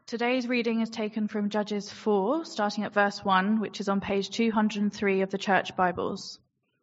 Today's reading is taken from Judges 4, starting at verse 1, which is on page 203 of the Church Bibles.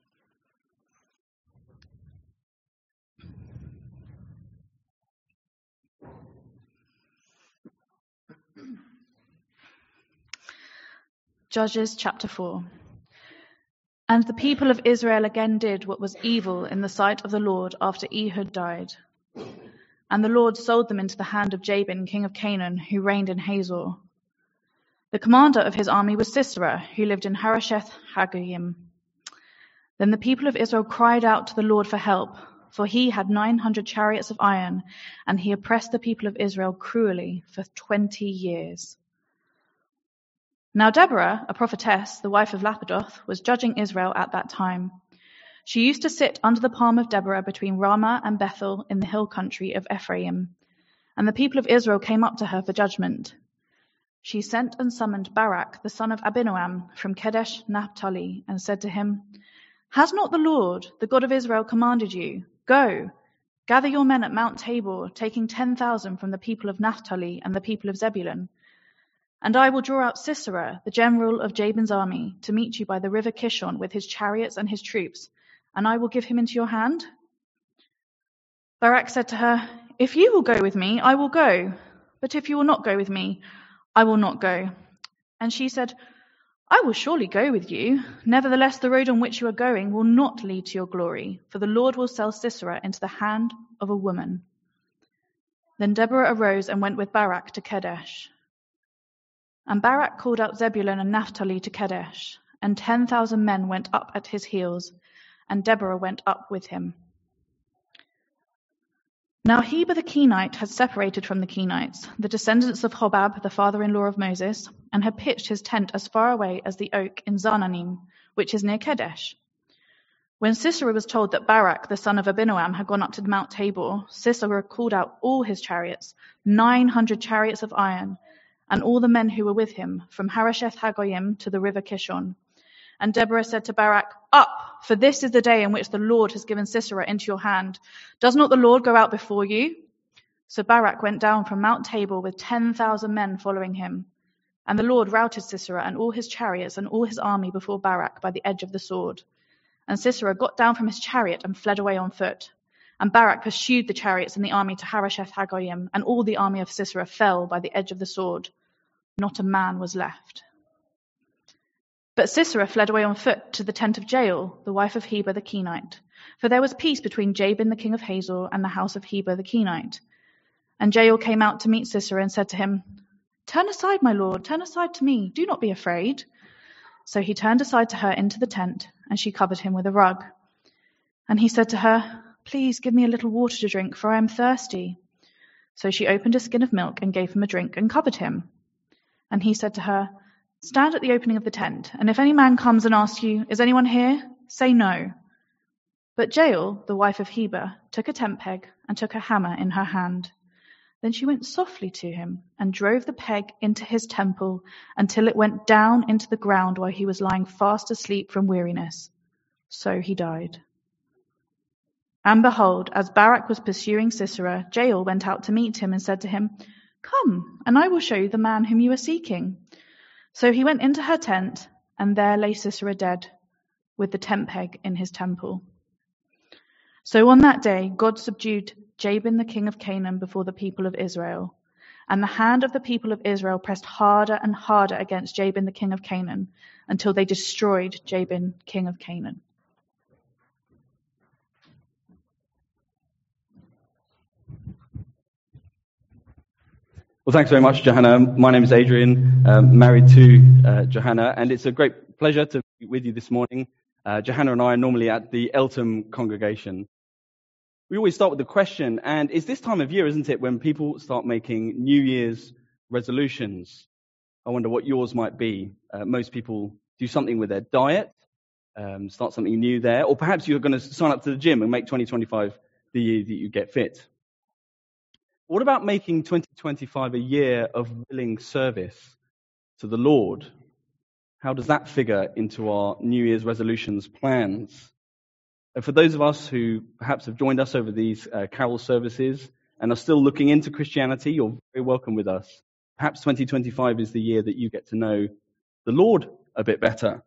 Judges chapter 4. And the people of Israel again did what was evil in the sight of the Lord after Ehud died. And the Lord sold them into the hand of Jabin, king of Canaan, who reigned in Hazor. The commander of his army was Sisera, who lived in Harosheth Hagoyim. Then the people of Israel cried out to the Lord for help, for he had 900 chariots of iron, and he oppressed the people of Israel cruelly for 20 years. Now Deborah, a prophetess, the wife of Lapidoth, was judging Israel at that time. She used to sit under the palm of Deborah between Ramah and Bethel in the hill country of Ephraim, and the people of Israel came up to her for judgment. She sent and summoned Barak, the son of Abinoam, from Kadesh Naphtali, and said to him, "Has not the Lord, the God of Israel, commanded you, 'Go, gather your men at Mount Tabor, taking 10,000 from the people of Naphtali and the people of Zebulun? And I will draw out Sisera, the general of Jabin's army, to meet you by the river Kishon with his chariots and his troops, and I will give him into your hand?' Barak said to her, 'If you will go with me, I will go. But if you will not go with me, I will not go.' And she said, 'I will surely go with you. Nevertheless, the road on which you are going will not lead to your glory, for the Lord will sell Sisera into the hand of a woman.' Then Deborah arose and went with Barak to Kadesh. And Barak called out Zebulun and Naphtali to Kadesh, and 10,000 men went up at his heels, and Deborah went up with him. Now Heber the Kenite had separated from the Kenites, the descendants of Hobab, the father-in-law of Moses, and had pitched his tent as far away as the oak in Zaanannim, which is near Kadesh. When Sisera was told that Barak, the son of Abinoam, had gone up to Mount Tabor, Sisera called out all his chariots, 900 chariots of iron, and all the men who were with him, from Harosheth Hagoyim to the river Kishon. And Deborah said to Barak, 'Up, for this is the day in which the Lord has given Sisera into your hand. Does not the Lord go out before you?' So Barak went down from Mount Tabor with 10,000 men following him. And the Lord routed Sisera and all his chariots and all his army before Barak by the edge of the sword. And Sisera got down from his chariot and fled away on foot. And Barak pursued the chariots and the army to Harosheth Hagoyim, and all the army of Sisera fell by the edge of the sword. Not a man was left. But Sisera fled away on foot to the tent of Jael, the wife of Heber the Kenite, for there was peace between Jabin the king of Hazor and the house of Heber the Kenite. And Jael came out to meet Sisera and said to him, 'Turn aside, my lord, turn aside to me, do not be afraid.' So he turned aside to her into the tent, and she covered him with a rug. And he said to her, 'Please give me a little water to drink, for I am thirsty.' So she opened a skin of milk and gave him a drink and covered him. And he said to her, 'Stand at the opening of the tent, and if any man comes and asks you, "Is anyone here?" say no.' But Jael, the wife of Heber, took a tent peg and took a hammer in her hand. Then she went softly to him and drove the peg into his temple until it went down into the ground while he was lying fast asleep from weariness. So he died. And behold, as Barak was pursuing Sisera, Jael went out to meet him and said to him, 'Come, and I will show you the man whom you are seeking.' So he went into her tent, and there lay Sisera dead, with the tent peg in his temple. So on that day God subdued Jabin the king of Canaan before the people of Israel. And the hand of the people of Israel pressed harder and harder against Jabin the king of Canaan, until they destroyed Jabin king of Canaan." Well, thanks very much, Johanna. My name is Adrian, married to Johanna, and it's a great pleasure to be with you this morning. Johanna and I are normally at the Eltham congregation. We always start with the question, and it's this time of year, isn't it, when people start making New Year's resolutions. I wonder what yours might be. Most people do something with their diet, start something new there, or perhaps you're going to sign up to the gym and make 2025 the year that you get fit. What about making 2025 a year of willing service to the Lord? How does that figure into our New Year's resolutions plans? And for those of us who perhaps have joined us over these carol services and are still looking into Christianity, you're very welcome with us. Perhaps 2025 is the year that you get to know the Lord a bit better.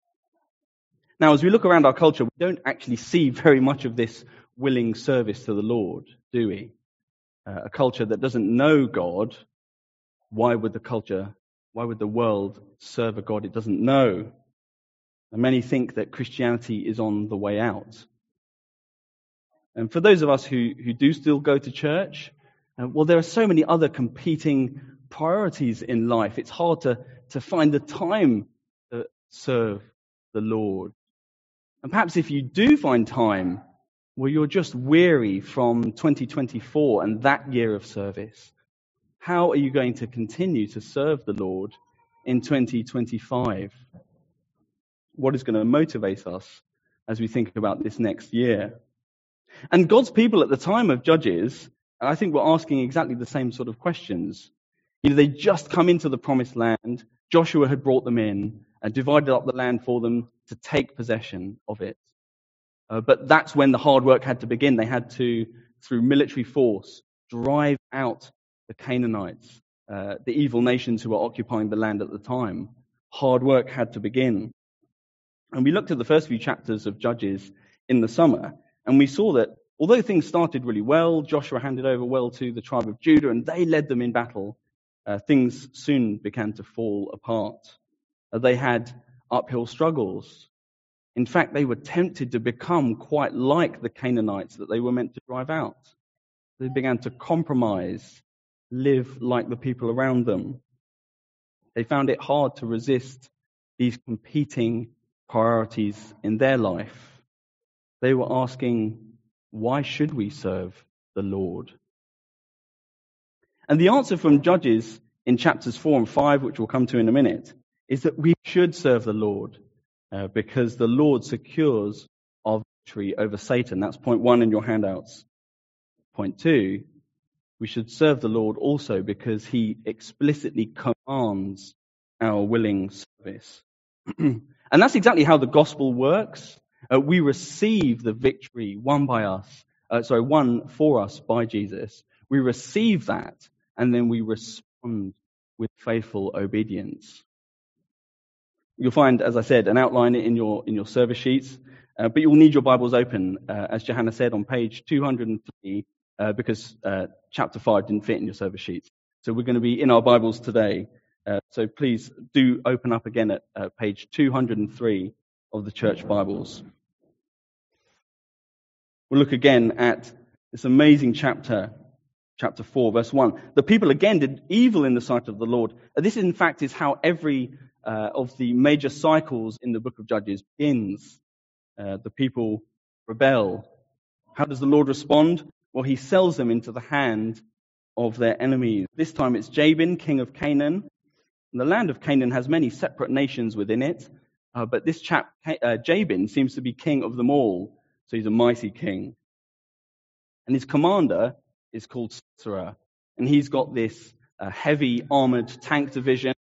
Now, as we look around our culture, we don't actually see very much of this willing service to the Lord, do we? A culture that doesn't know God, why would the world serve a God it doesn't know? And many think that Christianity is on the way out. And for those of us who do still go to church, well, there are so many other competing priorities in life. It's hard to find the time to serve the Lord. And perhaps if you do find time, well, you're just weary from 2024 and that year of service. How are you going to continue to serve the Lord in 2025? What is going to motivate us as we think about this next year? And God's people at the time of Judges, I think, were asking exactly the same sort of questions. They'd just come into the promised land. Joshua had brought them in and divided up the land for them to take possession of it. But that's when the hard work had to begin. They had to, through military force, drive out the Canaanites, the evil nations who were occupying the land at the time. Hard work had to begin. And we looked at the first few chapters of Judges in the summer, and we saw that although things started really well, Joshua handed over well to the tribe of Judah, and they led them in battle, things soon began to fall apart. They had uphill struggles. In fact, they were tempted to become quite like the Canaanites that they were meant to drive out. They began to compromise, live like the people around them. They found it hard to resist these competing priorities in their life. They were asking, why should we serve the Lord? And the answer from Judges in chapters 4 and 5, which we'll come to in a minute, is that we should serve the Lord because the Lord secures our victory over Satan. That's point 1 in your handouts. Point 2, we should serve the Lord also because he explicitly commands our willing service. And that's exactly how the gospel works. We receive the victory won for us by Jesus. We receive that, and then we respond with faithful obedience. You'll find, as I said, an outline in your service sheets, but you'll need your Bibles open, as Johanna said, on page 203, because chapter 5 didn't fit in your service sheets. So we're going to be in our Bibles today. So please do open up again at page 203 of the church Bibles. We'll look again at this amazing chapter 4, verse 1. The people again did evil in the sight of the Lord. This, in fact, is how every of the major cycles in the book of Judges begins. The people rebel. How does the Lord respond? Well, he sells them into the hand of their enemies. This time it's Jabin, king of Canaan. And the land of Canaan has many separate nations within it, but this chap, Jabin, seems to be king of them all. So he's a mighty king. And his commander is called Sisera. And he's got this heavy armored tank division,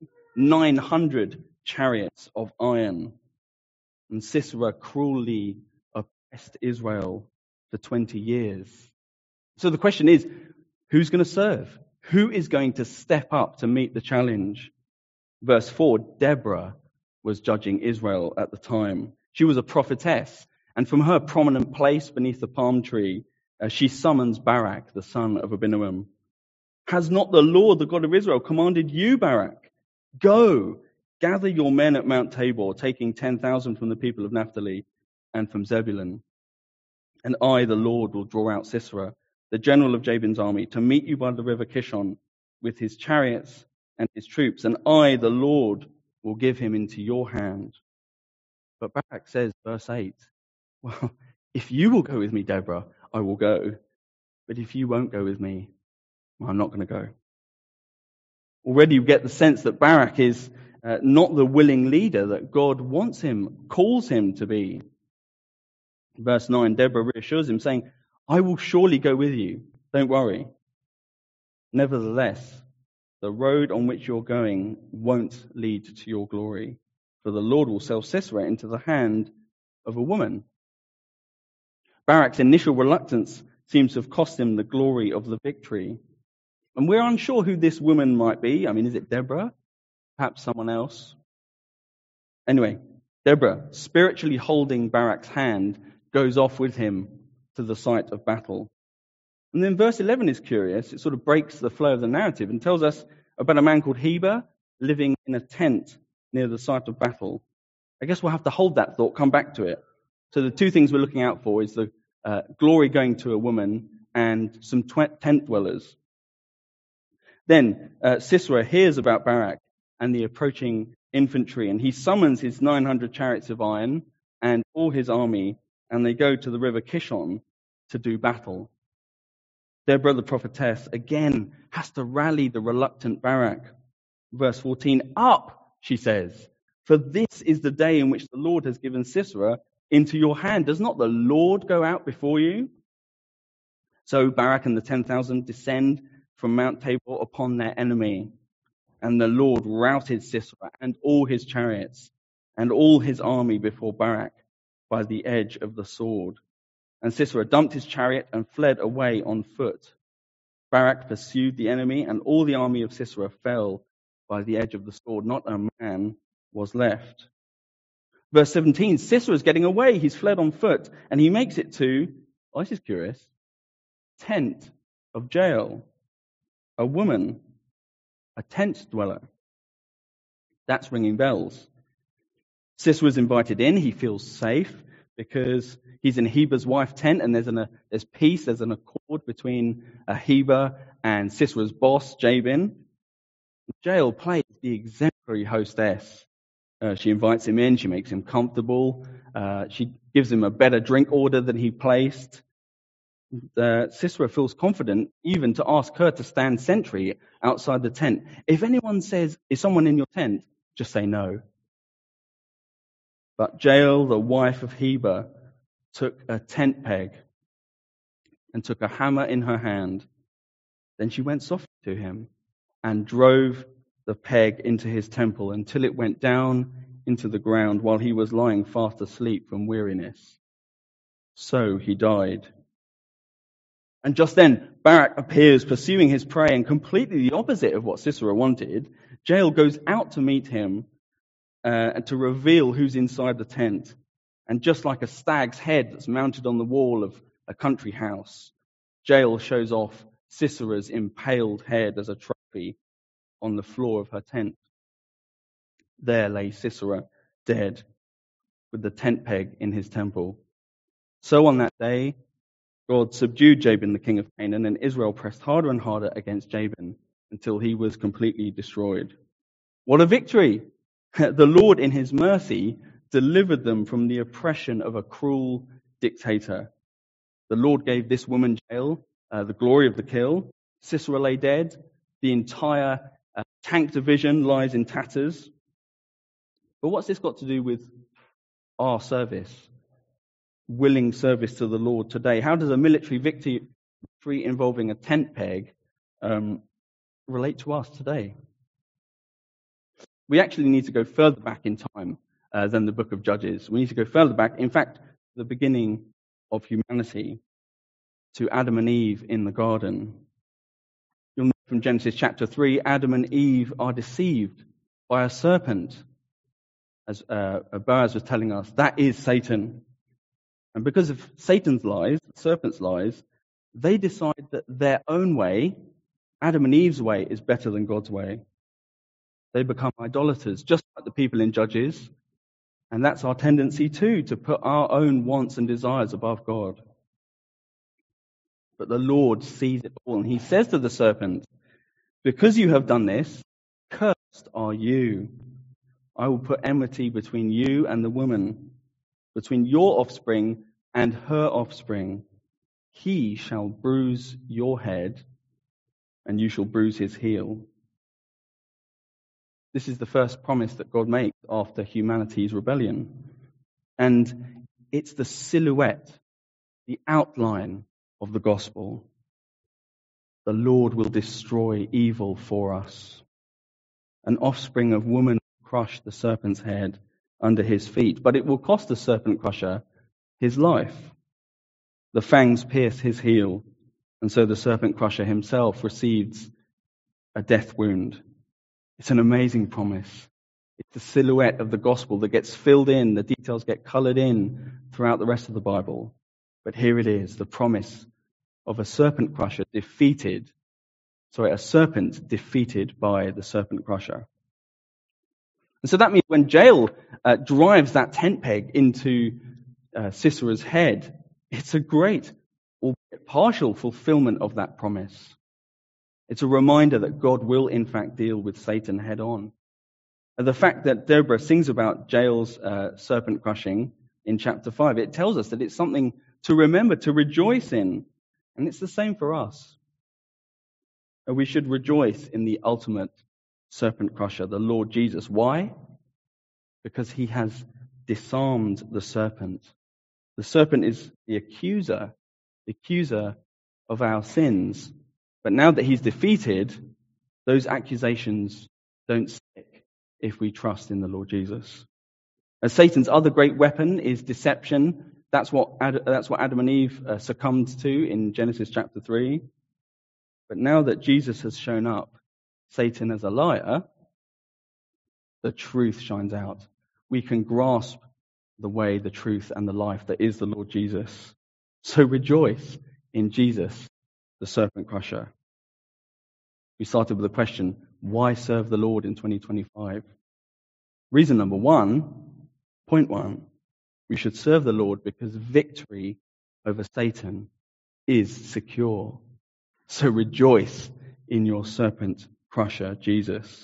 900 chariots of iron. And Sisera cruelly oppressed Israel for 20 years. So the question is, who's going to serve? Who is going to step up to meet the challenge? Verse 4, Deborah was judging Israel at the time. She was a prophetess, and from her prominent place beneath the palm tree, she summons Barak, the son of Abinoam. Has not the Lord, the God of Israel, commanded you, Barak? Go, gather your men at Mount Tabor, taking 10,000 from the people of Naphtali and from Zebulun. And I, the Lord, will draw out Sisera, the general of Jabin's army, to meet you by the river Kishon with his chariots and his troops, and I, the Lord, will give him into your hand. But Barak says, verse 8, well, if you will go with me, Deborah, I will go. But if you won't go with me, I'm not going to go. Already you get the sense that Barak is not the willing leader that God wants him, calls him to be. Verse 9, Deborah reassures him, saying, I will surely go with you. Don't worry. Nevertheless, the road on which you're going won't lead to your glory, for the Lord will sell Sisera into the hand of a woman. Barak's initial reluctance seems to have cost him the glory of the victory. And we're unsure who this woman might be. I mean, is it Deborah? Perhaps someone else? Anyway, Deborah, spiritually holding Barak's hand, goes off with him to the site of battle. And then verse 11 is curious. It sort of breaks the flow of the narrative and tells us about a man called Heber living in a tent near the site of battle. I guess we'll have to hold that thought, come back to it. So the two things we're looking out for is the glory going to a woman and some tent dwellers. Then Sisera hears about Barak and the approaching infantry, and he summons his 900 chariots of iron and all his army, and they go to the river Kishon to do battle. Deborah, the prophetess, again has to rally the reluctant Barak. Verse 14, "Up," she says, "for this is the day in which the Lord has given Sisera into your hand. Does not the Lord go out before you?" So Barak and the 10,000 descend from Mount Tabor upon their enemy. And the Lord routed Sisera and all his chariots and all his army before Barak by the edge of the sword. And Sisera dumped his chariot and fled away on foot. Barak pursued the enemy, and all the army of Sisera fell by the edge of the sword. Not a man was left. Verse 17, Sisera's getting away. He's fled on foot, and he makes it to, this is curious, tent of Jael, a woman, a tent dweller. That's ringing bells. Sisera's invited in. He feels safe because he's in Heber's wife's tent, and there's peace, there's an accord between Heber and Sisera's boss, Jabin. Jael plays the exemplary hostess. She invites him in, she makes him comfortable, she gives him a better drink order than he placed. Sisera feels confident even to ask her to stand sentry outside the tent. If anyone says, "Is someone in your tent?" just say no. But Jael, the wife of Heber, took a tent peg and took a hammer in her hand. Then she went softly to him and drove the peg into his temple until it went down into the ground while he was lying fast asleep from weariness. So he died. And just then, Barak appears pursuing his prey, and completely the opposite of what Sisera wanted. Jael goes out to meet him and to reveal who's inside the tent. And just like a stag's head that's mounted on the wall of a country house, Jael shows off Sisera's impaled head as a trophy on the floor of her tent. There lay Sisera, dead, with the tent peg in his temple. So on that day, God subdued Jabin, the king of Canaan, and Israel pressed harder and harder against Jabin until he was completely destroyed. What a victory! The Lord, in his mercy, delivered them from the oppression of a cruel dictator. The Lord gave this woman Jael the glory of the kill. Sisera lay dead. The entire tank division lies in tatters. But what's this got to do with our service? Willing service to the Lord today. How does a military victory involving a tent peg relate to us today? We actually need to go further back in time than the book of Judges. We need to go further back, in fact, the beginning of humanity, to Adam and Eve in the garden. You'll know from Genesis chapter 3, Adam and Eve are deceived by a serpent. As Boaz was telling us, that is Satan. And because of Satan's lies, the serpent's lies, they decide that their own way, Adam and Eve's way, is better than God's way. They become idolaters, just like the people in Judges. And that's our tendency too, to put our own wants and desires above God. But the Lord sees it all, and he says to the serpent, "Because you have done this, cursed are you. I will put enmity between you and the woman, between your offspring and her offspring. He shall bruise your head, and you shall bruise his heel." This is the first promise that God makes after humanity's rebellion. And it's the silhouette, the outline of the gospel. The Lord will destroy evil for us. An offspring of woman will crush the serpent's head under his feet, but it will cost the serpent crusher his life. The fangs pierce his heel, and so the serpent crusher himself receives a death wound. It's an amazing promise. It's the silhouette of the gospel that gets filled in, the details get colored in throughout the rest of the Bible. But here it is, the promise of a serpent crusher a serpent defeated by the serpent crusher. And so that means when Jael drives that tent peg into Sisera's head, it's a great, albeit partial, fulfillment of that promise. It's a reminder that God will in fact deal with Satan head on. And the fact that Deborah sings about Jael's serpent crushing in chapter 5, it tells us that it's something to remember, to rejoice in. And it's the same for us. We should rejoice in the ultimate serpent crusher, the Lord Jesus. Why? Because he has disarmed the serpent. The serpent is the accuser of our sins. But now that he's defeated, those accusations don't stick if we trust in the Lord Jesus. As Satan's other great weapon is deception. That's what Adam and Eve succumbed to in Genesis chapter 3. But now that Jesus has shown up, Satan as a liar, the truth shines out. We can grasp the way, the truth, and the life that is the Lord Jesus. So rejoice in Jesus, the serpent crusher. We started with the question, why serve the Lord in 2025? Reason number one, point one, we should serve the Lord because victory over Satan is secure. So rejoice in your serpent crusher, Jesus.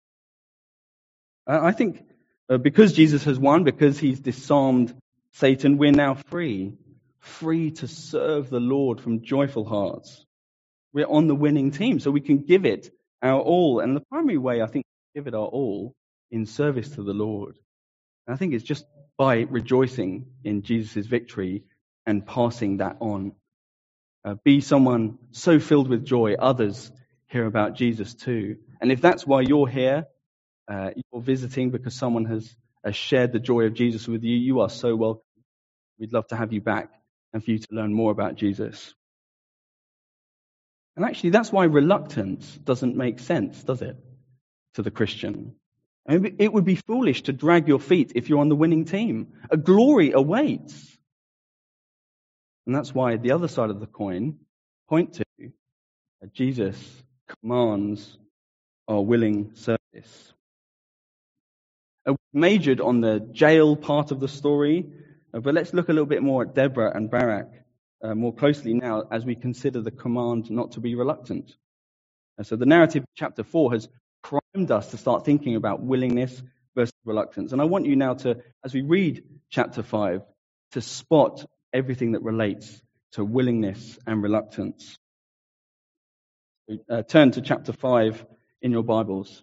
I think because Jesus has won, because he's disarmed Satan, we're now free to serve the Lord from joyful hearts. We're on the winning team, so we can give it our all. And the primary way I think we give it our all in service to the Lord. And I think it's just by rejoicing in Jesus' victory and passing that on. Be someone so filled with joy, others hear about Jesus too. And if that's why you're here, you're visiting because someone has shared the joy of Jesus with you, you are so welcome. We'd love to have you back and for you to learn more about Jesus. And actually, that's why reluctance doesn't make sense, does it, to the Christian? It would be foolish to drag your feet if you're on the winning team. A glory awaits. And that's why the other side of the coin point to Jesus commands our willing service. We majored on the Jael part of the story, but let's look a little bit more at Deborah and Barak more closely now as we consider the command not to be reluctant. And so the narrative of chapter 4 has primed us to start thinking about willingness versus reluctance. And I want you now to, as we read chapter 5, to spot everything that relates to willingness and reluctance. Turn to chapter 5 in your Bibles.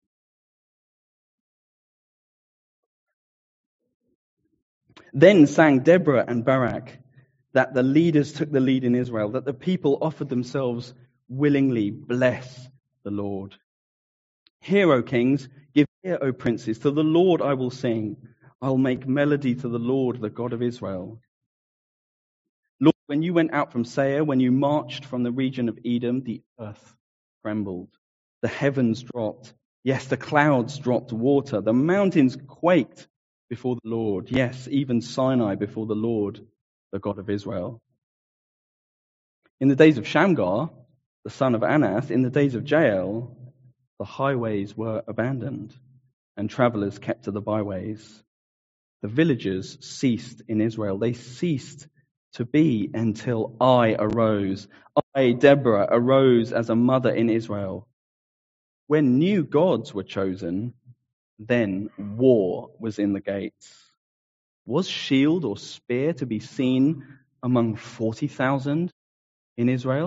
Then sang Deborah and Barak that the leaders took the lead in Israel, that the people offered themselves willingly. Bless the Lord. Hear, O kings, give ear, O princes, to the Lord I will sing. I'll make melody to the Lord, the God of Israel. Lord, when you went out from Seir, when you marched from the region of Edom, the earth trembled, the heavens dropped. Yes, the clouds dropped water, the mountains quaked before the Lord. Yes, even Sinai before the Lord, the God of Israel. In the days of Shamgar, the son of Anath, in the days of Jael, the highways were abandoned, and travelers kept to the byways. The villages ceased in Israel. They ceased to be until I arose. I, Deborah, arose as a mother in Israel. When new gods were chosen, then war was in the gates. Was shield or spear to be seen among 40,000 in Israel?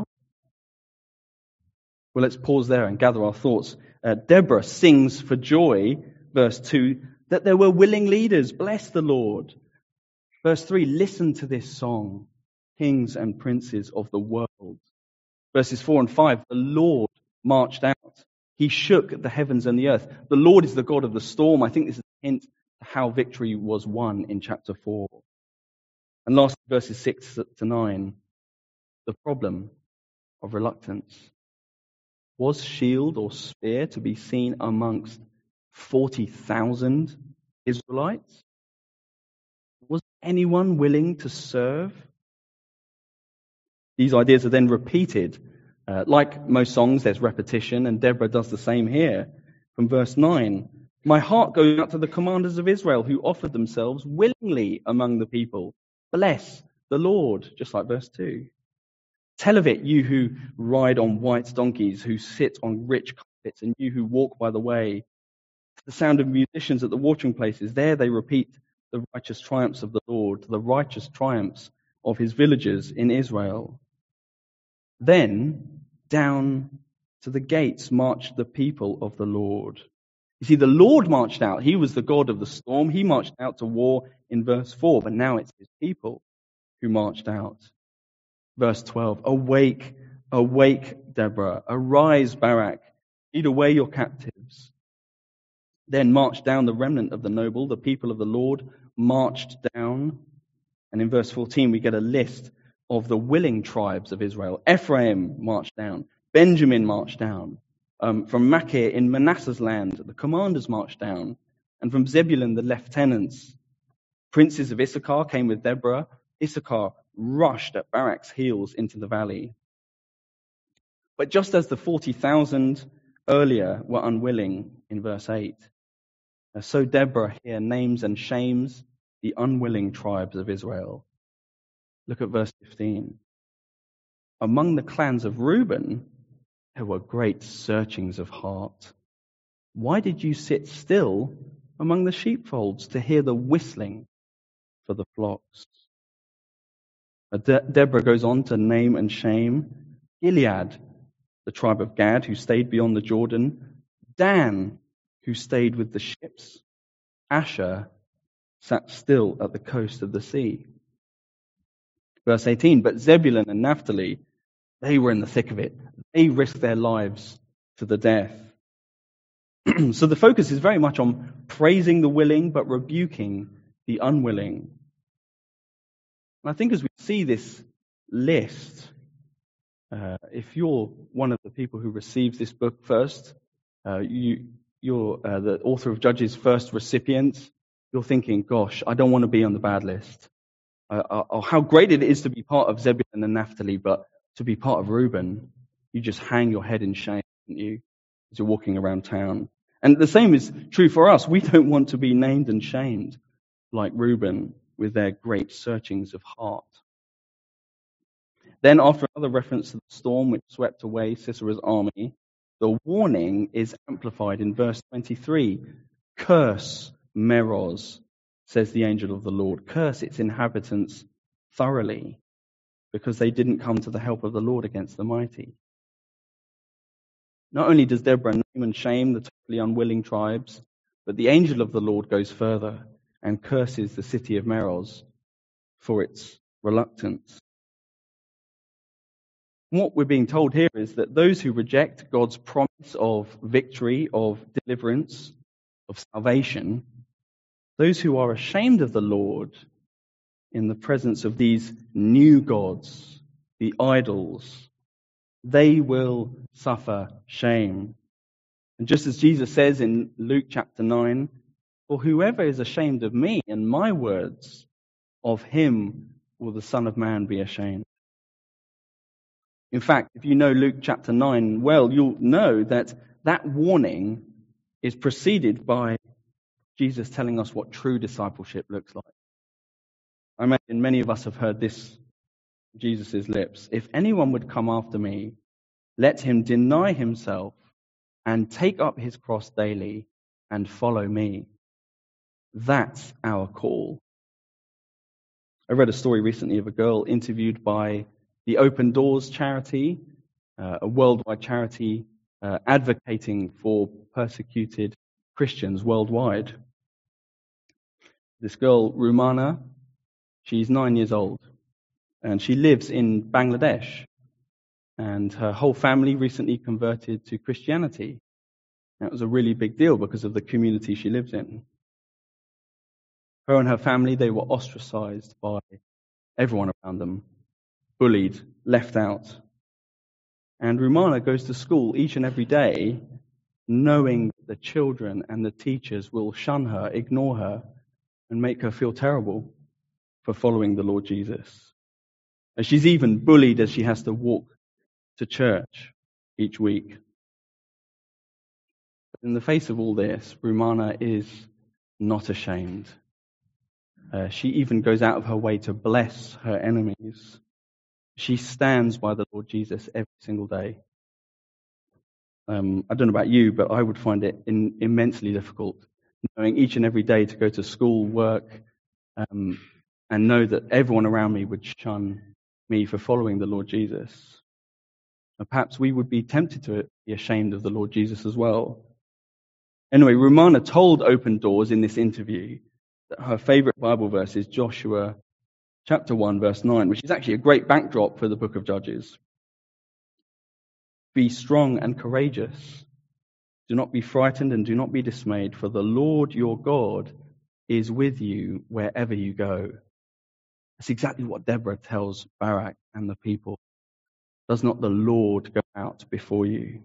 Well, let's pause there and gather our thoughts. Deborah sings for joy, verse 2, that there were willing leaders. Bless the Lord. Verse 3, listen to this song, kings and princes of the world. Verses 4 and 5, the Lord marched out. He shook the heavens and the earth. The Lord is the God of the storm. I think this is a hint to how victory was won in chapter 4. And lastly, verses 6 to 9, the problem of reluctance. Was shield or spear to be seen amongst 40,000 Israelites? Was anyone willing to serve? These ideas are then repeated. Like most songs, there's repetition, and Deborah does the same here. From verse 9, my heart goes out to the commanders of Israel who offered themselves willingly among the people. Bless the Lord, just like verse 2. Tell of it, you who ride on white donkeys, who sit on rich carpets, and you who walk by the way. The sound of musicians at the watering places, there they repeat the righteous triumphs of the Lord, the righteous triumphs of his villagers in Israel. Then down to the gates marched the people of the Lord. You see, the Lord marched out. He was the God of the storm. He marched out to war in verse 4, but now it's his people who marched out. Verse 12, awake, awake, Deborah. Arise, Barak. Lead away your captives. Then marched down the remnant of the noble. The people of the Lord marched down. And in verse 14, we get a list of the willing tribes of Israel. Ephraim marched down. Benjamin marched down. From Machir in Manasseh's land, the commanders marched down. And from Zebulun, the lieutenants. Princes of Issachar came with Deborah. Issachar rushed at Barak's heels into the valley. But just as the 40,000 earlier were unwilling in verse 8, so Deborah here names and shames the unwilling tribes of Israel. Look at verse 15. Among the clans of Reuben, there were great searchings of heart. Why did you sit still among the sheepfolds to hear the whistling for the flocks? Deborah goes on to name and shame Gilead, the tribe of Gad, who stayed beyond the Jordan, Dan, who stayed with the ships, Asher sat still at the coast of the sea. Verse 18, but Zebulun and Naphtali, they were in the thick of it. They risked their lives to the death. So the focus is very much on praising the willing, but rebuking the unwilling. And I think as we see this list, if you're one of the people who receives this book first, you're the author of Judges' first recipient, you're thinking, gosh, I don't want to be on the bad list. How great it is to be part of Zebulun and Naphtali, but to be part of Reuben, you just hang your head in shame, don't you, as you're walking around town. And the same is true for us. We don't want to be named and shamed like Reuben with their great searchings of heart. Then, after another reference to the storm which swept away Sisera's army, the warning is amplified in verse 23. Curse Meroz, says the angel of the Lord. Curse its inhabitants thoroughly, because they didn't come to the help of the Lord against the mighty. Not only does Deborah name and shame the totally unwilling tribes, but the angel of the Lord goes further and curses the city of Meroz for its reluctance. What we're being told here is that those who reject God's promise of victory, of deliverance, of salvation, those who are ashamed of the Lord in the presence of these new gods, the idols, they will suffer shame. And just as Jesus says in Luke chapter 9, for whoever is ashamed of me and my words, of him will the Son of Man be ashamed. In fact, if you know Luke chapter 9 well, you'll know that that warning is preceded by Jesus telling us what true discipleship looks like. I imagine many of us have heard this from Jesus' lips. If anyone would come after me, let him deny himself and take up his cross daily and follow me. That's our call. I read a story recently of a girl interviewed by the Open Doors charity, a worldwide charity advocating for persecuted Christians worldwide. This girl, Rumana, she's 9 years old, and she lives in Bangladesh. And her whole family recently converted to Christianity. That was a really big deal because of the community she lives in. Her and her family, they were ostracized by everyone around them, bullied, left out. And Rumana goes to school each and every day knowing the children and the teachers will shun her, ignore her, and make her feel terrible for following the Lord Jesus. And she's even bullied as she has to walk to church each week. But in the face of all this, Rumana is not ashamed. She even goes out of her way to bless her enemies. She stands by the Lord Jesus every single day. I don't know about you, but I would find it immensely difficult knowing each and every day to go to school, work, and know that everyone around me would shun me for following the Lord Jesus. And perhaps we would be tempted to be ashamed of the Lord Jesus as well. Anyway, Rumana told Open Doors in this interview that her favorite Bible verse is Joshua chapter 1, verse 9, which is actually a great backdrop for the book of Judges. Be strong and courageous. Do not be frightened and do not be dismayed, for the Lord your God is with you wherever you go. That's exactly what Deborah tells Barak and the people. Does not the Lord go out before you?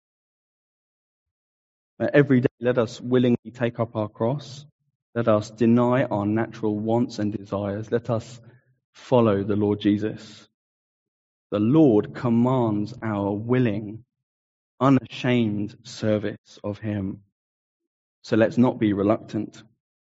Every day, let us willingly take up our cross. Let us deny our natural wants and desires. Let us follow the Lord Jesus. The Lord commands our willing, unashamed service of Him. So let's not be reluctant.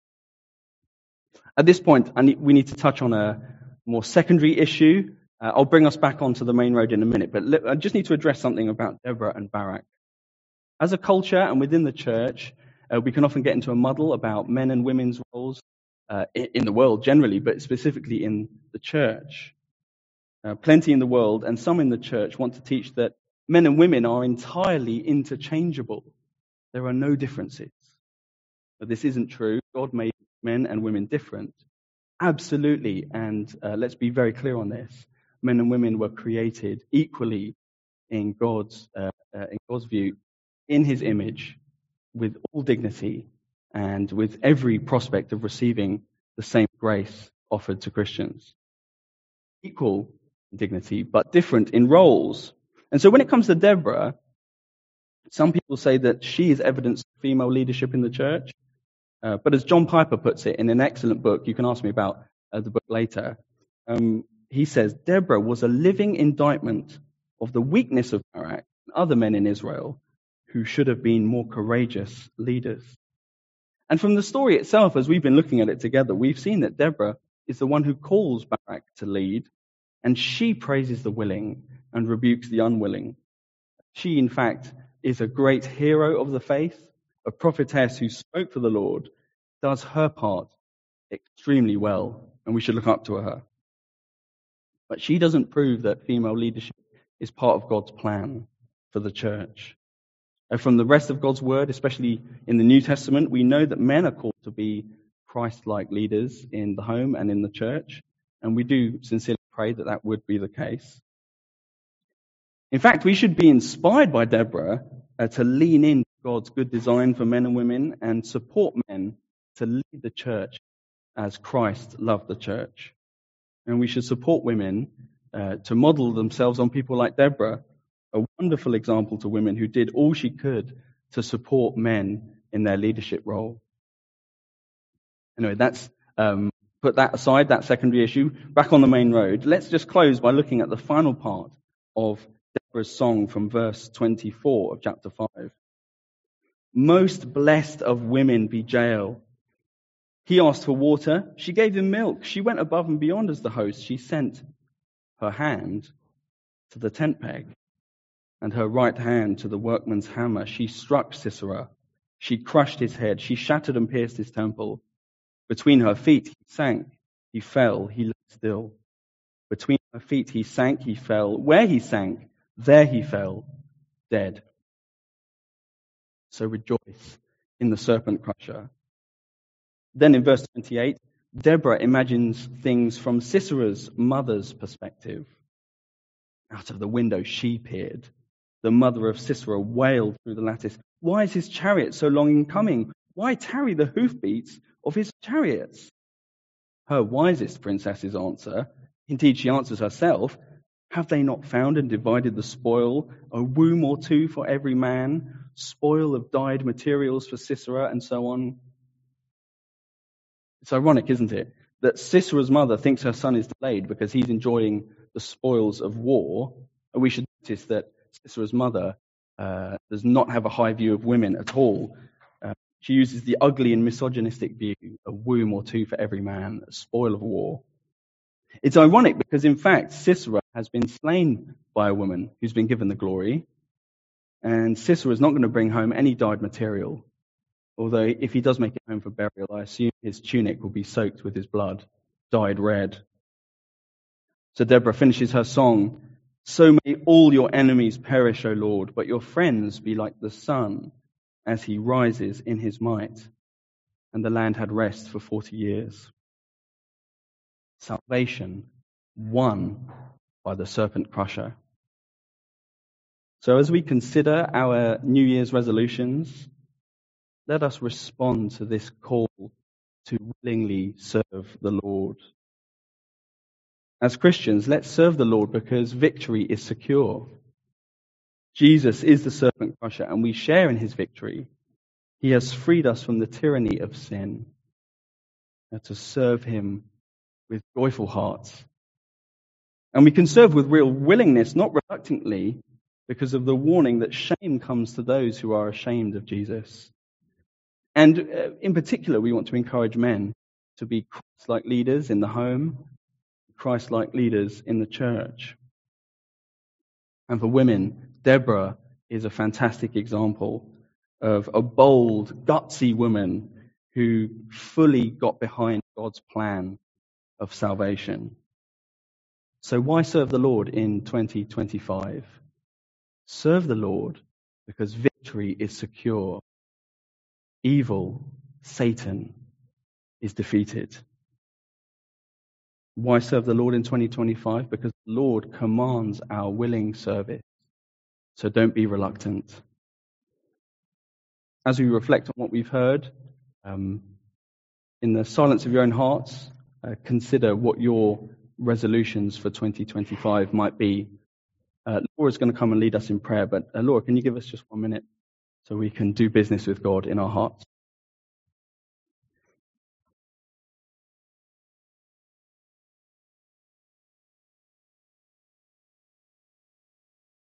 At this point, we need to touch on a more secondary issue. I'll bring us back onto the main road in a minute, but I just need to address something about Deborah and Barak. As a culture and within the church, we can often get into a muddle about men and women's roles in the world generally, but specifically in the church. Plenty in the world and some in the church want to teach that men and women are entirely interchangeable. There are no differences. But this isn't true. God made men and women different. Absolutely, and let's be very clear on this. Men and women were created equally in God's view, in His image, with all dignity and with every prospect of receiving the same grace offered to Christians. Equal dignity, but different in roles. And so when it comes to Deborah, some people say that she is evidence of female leadership in the church. But as John Piper puts it in an excellent book, you can ask me about the book later, he says, Deborah was a living indictment of the weakness of Barak and other men in Israel who should have been more courageous leaders. And from the story itself, as we've been looking at it together, we've seen that Deborah is the one who calls Barak to lead, and she praises the willing and rebukes the unwilling. She, in fact, is a great hero of the faith, a prophetess who spoke for the Lord, does her part extremely well, and we should look up to her. But she doesn't prove that female leadership is part of God's plan for the church. From the rest of God's word, especially in the New Testament, we know that men are called to be Christ-like leaders in the home and in the church, and we do sincerely pray that that would be the case. In fact, we should be inspired by Deborah to lean into God's good design for men and women and support men to lead the church as Christ loved the church. And we should support women to model themselves on people like Deborah, a wonderful example to women who did all she could to support men in their leadership role. Anyway, that's put that aside, that secondary issue. Back on the main road, let's just close by looking at the final part of Deborah's song from verse 24 of chapter 5. Most blessed of women be Jael. He asked for water, she gave him milk. She went above and beyond as the host. She sent her hand to the tent peg and her right hand to the workman's hammer. She struck Sisera. She crushed his head. She shattered and pierced his temple. Between her feet he sank. He fell. He lay still. Between her feet he sank. He fell. Where he sank, there he fell, dead. So rejoice in the serpent crusher. Then in verse 28, Deborah imagines things from Sisera's mother's perspective. Out of the window she peered. The mother of Sisera wailed through the lattice. Why is his chariot so long in coming? Why tarry the hoofbeats of his chariots? Her wisest princess's answer, indeed she answers herself, Have they not found and divided the spoil, a womb or two for every man, spoil of dyed materials for Sisera, and so on? It's ironic, isn't it, that Sisera's mother thinks her son is delayed because he's enjoying the spoils of war. And we should notice that Sisera's mother does not have a high view of women at all. She uses the ugly and misogynistic view, a womb or two for every man, a spoil of war. It's ironic because, in fact, Sisera has been slain by a woman who's been given the glory, and Sisera is not going to bring home any dyed material, although if he does make it home for burial, I assume his tunic will be soaked with his blood, dyed red. So Deborah finishes her song, "So may all your enemies perish, O Lord, but your friends be like the sun as he rises in his might." And the land had rest for 40 years. Salvation won by the serpent crusher. So as we consider our New Year's resolutions, let us respond to this call to willingly serve the Lord. As Christians, let's serve the Lord because victory is secure. Jesus is the serpent crusher, and we share in his victory. He has freed us from the tyranny of sin. And to serve him with joyful hearts. And we can serve with real willingness, not reluctantly, because of the warning that shame comes to those who are ashamed of Jesus. And in particular, we want to encourage men to be Christ-like leaders in the home, Christ-like leaders in the church. And for women, Deborah is a fantastic example of a bold, gutsy woman who fully got behind God's plan of salvation. So why serve the Lord in 2025? Serve the Lord because victory is secure. Evil, Satan, is defeated. Why serve the Lord in 2025? Because the Lord commands our willing service. So don't be reluctant. As we reflect on what we've heard, in the silence of your own hearts, consider what your resolutions for 2025 might be. Laura's going to come and lead us in prayer, but Laura, can you give us just 1 minute so we can do business with God in our hearts?